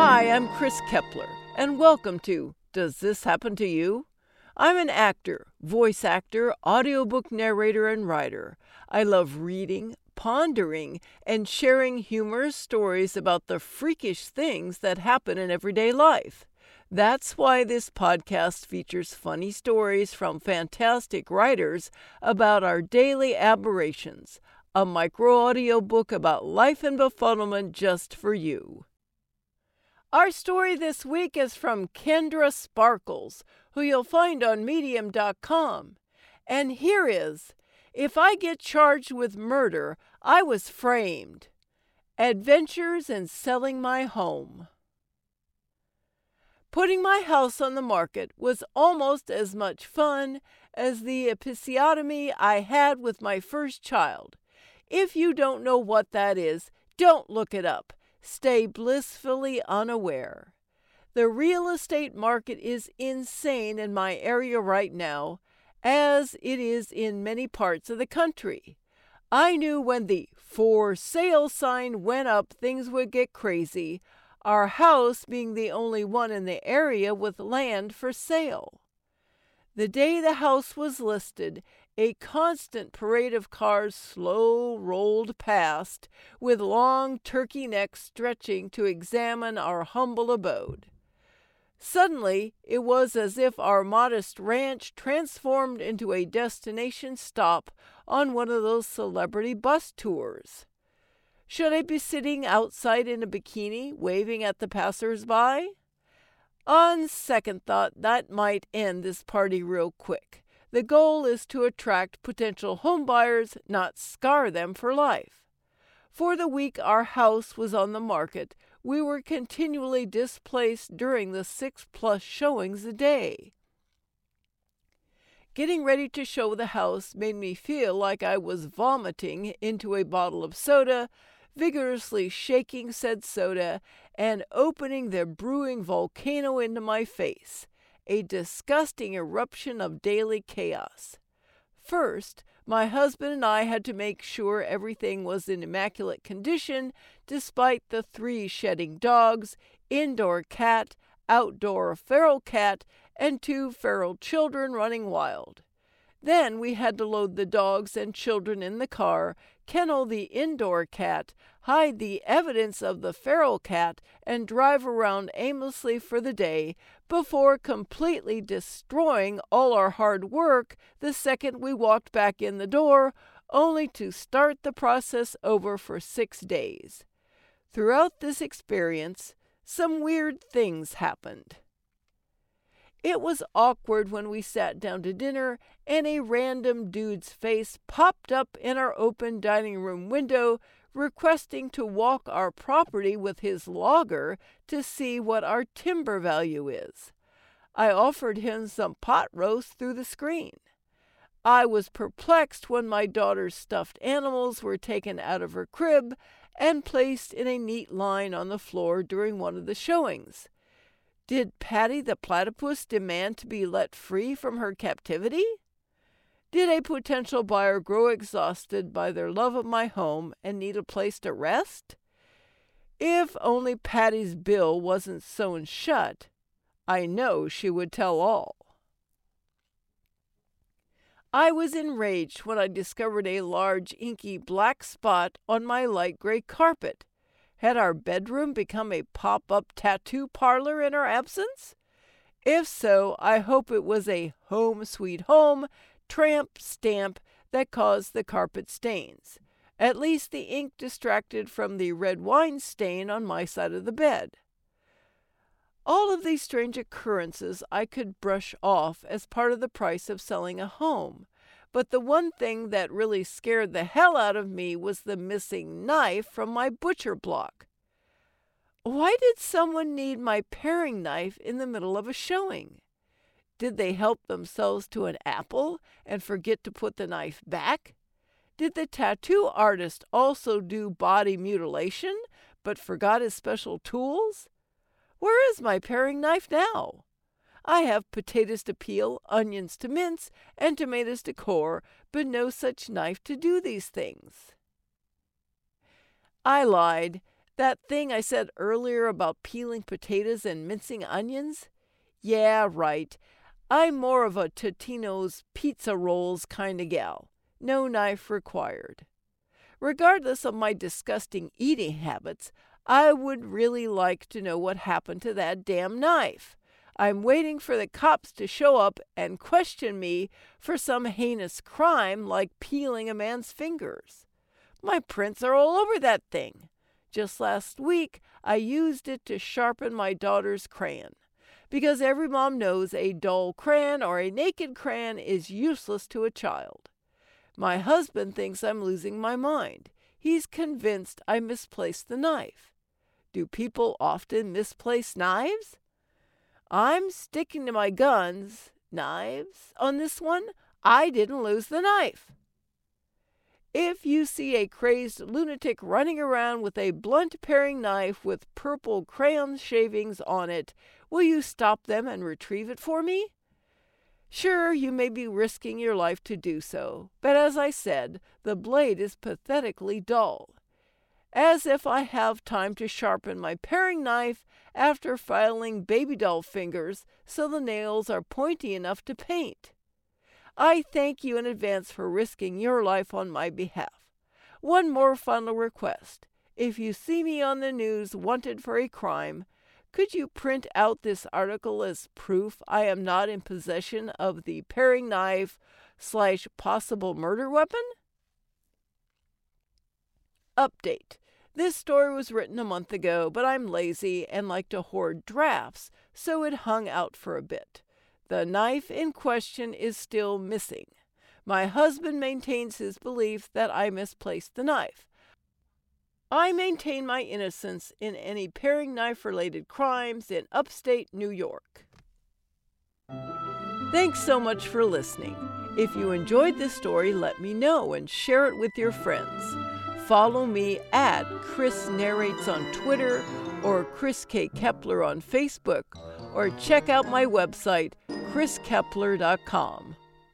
Hi, I'm Chris Kepler, and welcome to Does This Happen to You? I'm an actor, voice actor, audiobook narrator, and writer. I love reading, pondering, and sharing humorous stories about the freakish things that happen in everyday life. That's why this podcast features funny stories from fantastic writers about our daily aberrations, a micro-audio book about life and befuddlement just for you. Our story this week is from Kendra Sparkles, who you'll find on Medium.com. And here is, If I Get Charged with Murder, I Was Framed. Adventures in Selling My Home. Putting my house on the market was almost as much fun as the episiotomy I had with my first child. If you don't know what that is, don't look it up. Stay blissfully unaware. The real estate market is insane in my area right now, as it is in many parts of the country. I knew when the for sale sign went up things would get crazy, our house being the only one in the area with land for sale. The day the house was listed, a constant parade of cars slow rolled past, with long turkey necks stretching to examine our humble abode. Suddenly, it was as if our modest ranch transformed into a destination stop on one of those celebrity bus tours. Should I be sitting outside in a bikini, waving at the passers-by? On second thought, that might end this party real quick. The goal is to attract potential homebuyers, not scar them for life. For the week our house was on the market, we were continually displaced during the 6+ showings a day. Getting ready to show the house made me feel like I was vomiting into a bottle of soda, vigorously shaking said soda, and opening the brewing volcano into my face. A disgusting eruption of daily chaos. First, my husband and I had to make sure everything was in immaculate condition, despite the 3 shedding dogs, indoor cat, outdoor feral cat, and 2 feral children running wild. Then we had to load the dogs and children in the car, kennel the indoor cat, hide the evidence of the feral cat, and drive around aimlessly for the day before completely destroying all our hard work the second we walked back in the door, only to start the process over for 6 days. Throughout this experience, some weird things happened. It was awkward when we sat down to dinner and a random dude's face popped up in our open dining room window requesting to walk our property with his logger to see what our timber value is. I offered him some pot roast through the screen. I was perplexed when my daughter's stuffed animals were taken out of her crib and placed in a neat line on the floor during one of the showings. Did Patty the platypus demand to be let free from her captivity? Did a potential buyer grow exhausted by their love of my home and need a place to rest? If only Patty's bill wasn't sewn shut, I know she would tell all. I was enraged when I discovered a large inky black spot on my light gray carpet. Had our bedroom become a pop-up tattoo parlor in our absence? If so, I hope it was a home sweet home tramp stamp that caused the carpet stains. At least the ink distracted from the red wine stain on my side of the bed. All of these strange occurrences I could brush off as part of the price of selling a home. But the one thing that really scared the hell out of me was the missing knife from my butcher block. Why did someone need my paring knife in the middle of a showing? Did they help themselves to an apple and forget to put the knife back? Did the tattoo artist also do body mutilation, but forgot his special tools? Where is my paring knife now? I have potatoes to peel, onions to mince, and tomatoes to core, but no such knife to do these things. I lied. That thing I said earlier about peeling potatoes and mincing onions? Yeah, right. I'm more of a Totino's pizza rolls kind of gal. No knife required. Regardless of my disgusting eating habits, I would really like to know what happened to that damn knife. I'm waiting for the cops to show up and question me for some heinous crime like peeling a man's fingers. My prints are all over that thing. Just last week, I used it to sharpen my daughter's crayon. Because every mom knows a dull crayon or a naked crayon is useless to a child. My husband thinks I'm losing my mind. He's convinced I misplaced the knife. Do people often misplace knives? I'm sticking to my guns, knives, on this one. I didn't lose the knife. If you see a crazed lunatic running around with a blunt paring knife with purple crayon shavings on it, will you stop them and retrieve it for me? Sure, you may be risking your life to do so, but as I said, the blade is pathetically dull. As if I have time to sharpen my paring knife after filing baby doll fingers so the nails are pointy enough to paint. I thank you in advance for risking your life on my behalf. One more final request. If you see me on the news wanted for a crime, could you print out this article as proof I am not in possession of the paring knife / possible murder weapon? Update. This story was written a month ago, but I'm lazy and like to hoard drafts, so it hung out for a bit. The knife in question is still missing. My husband maintains his belief that I misplaced the knife. I maintain my innocence in any paring knife-related crimes in upstate New York. Thanks so much for listening. If you enjoyed this story, let me know and share it with your friends. Follow me at Chris Narrates on Twitter or Chris K. Kepler on Facebook, or check out my website, chriskepler.com.